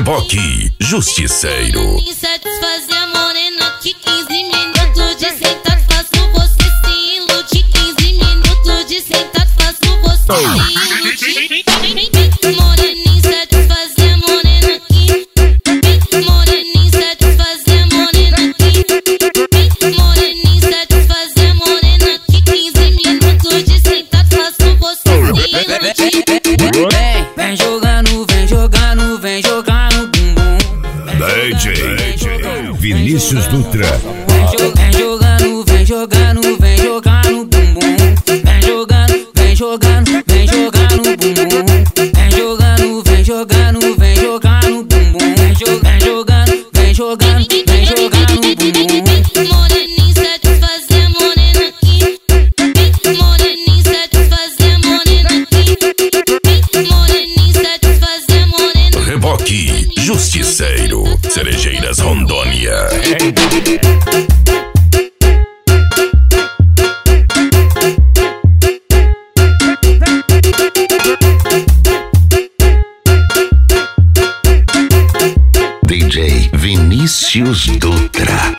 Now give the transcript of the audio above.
Reboque Justiceiro. Me satisfazer, morena, que 15 minutos de sentado faço você se iludir. 15 minutos de sentado faço você se iludir. Moreninha satisfazer, morena aqui. Moreninha satisfazer, morena aqui. Moreninha satisfazer, morena aqui. 15 minutos de sentado faço você se iludir. Vem jogando, vem jogando, vem jogando bumbum. DJ Vinícius Dutra. Vem jogando, vem jogando, vem jogando bumbum. Vem jogando, vem jogando, vem jogando bumbum. Vem jogando, vem jogando, vem jogando bumbum. Vem jogando, vem jogando, vem jogando bumbum. Moreninha satisfazer, morena aqui. Moreninha satisfazer, morena aqui. Moreninha satisfazer, morena. Reboque Justiceiro, Cerejeiras, Rondônia. DJ Vinícius Dutra.